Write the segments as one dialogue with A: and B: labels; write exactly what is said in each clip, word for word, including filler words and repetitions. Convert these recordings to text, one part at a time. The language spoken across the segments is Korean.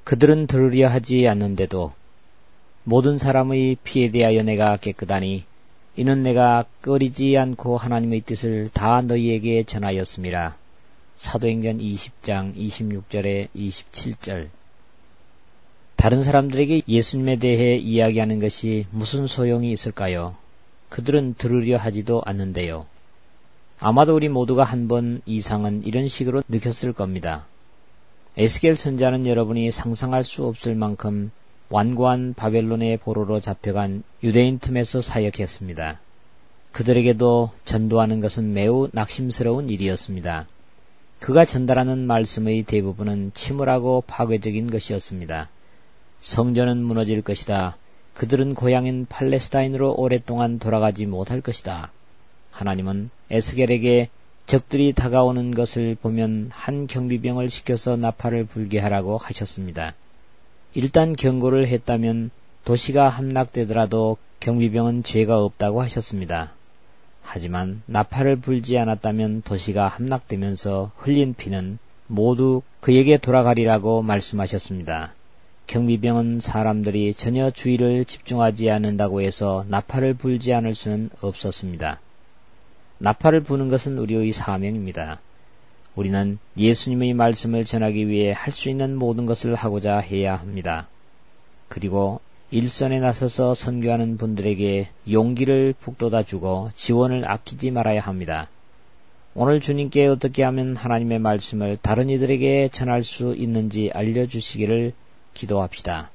A: 그들은 들으려 하지 않는데도 모든 사람의 피에 대하여 내가 깨끗하니 이는 내가 꺼리지 않고 하나님의 뜻을 다 너희에게 전하였음이라. 사도행전 이십 장 이십육 절에 이십칠 절. 다른 사람들에게 예수님에 대해 이야기하는 것이 무슨 소용이 있을까요? 그들은 들으려 하지도 않는데요. 아마도 우리 모두가 한 번 이상은 이런 식으로 느꼈을 겁니다. 에스겔 선지자는 여러분이 상상할 수 없을 만큼 완고한 바벨론의 포로로 잡혀간 유대인 틈에서 사역했습니다. 그들에게도 전도하는 것은 매우 낙심스러운 일이었습니다. 그가 전달하는 말씀의 대부분은 침울하고 파괴적인 것이었습니다. 성전은 무너질 것이다. 그들은 고향인 팔레스타인으로 오랫동안 돌아가지 못할 것이다. 하나님은 에스겔에게 적들이 다가오는 것을 보면 한 경비병을 시켜서 나팔을 불게 하라고 하셨습니다. 일단 경고를 했다면 도시가 함락되더라도 경비병은 죄가 없다고 하셨습니다. 하지만 나팔을 불지 않았다면 도시가 함락되면서 흘린 피는 모두 그에게 돌아가리라고 말씀하셨습니다. 경비병은 사람들이 전혀 주의를 집중하지 않는다고 해서 나팔을 불지 않을 수는 없었습니다. 나팔을 부는 것은 우리의 사명입니다. 우리는 예수님의 말씀을 전하기 위해 할 수 있는 모든 것을 하고자 해야 합니다. 그리고 일선에 나서서 선교하는 분들에게 용기를 북돋아 주고 지원을 아끼지 말아야 합니다. 오늘 주님께 어떻게 하면 하나님의 말씀을 다른 이들에게 전할 수 있는지 알려주시기를 기도합시다.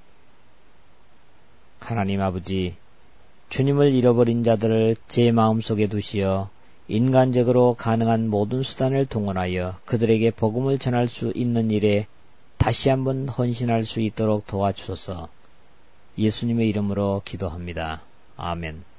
A: 하나님 아버지, 주님을 잃어버린 자들을 제 마음속에 두시어 인간적으로 가능한 모든 수단을 동원하여 그들에게 복음을 전할 수 있는 일에 다시 한번 헌신할 수 있도록 도와주소서. 예수님의 이름으로 기도합니다. 아멘.